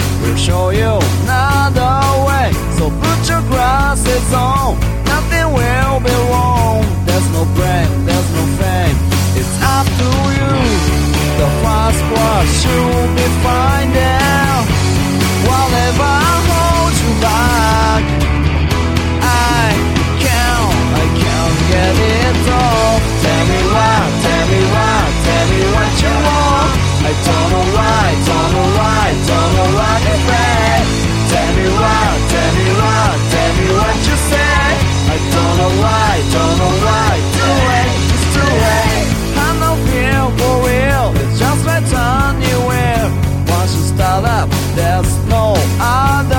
We'll show you another way. So put your glasses on. Nothing will be wrong. There's no blame, there's no fame. It's up to you. The fast world should be finding. Whatever holds you back, I can't get it off. Tell me why, tell me why, tell me what you want. I don't know why, don't know why, don't know what to say. Tell me why, tell me why, tell me what you say. I don't know why, don't know why. Too late, it's too late. I know fear for real. It's just right anywhere. Once you start up, there's no other.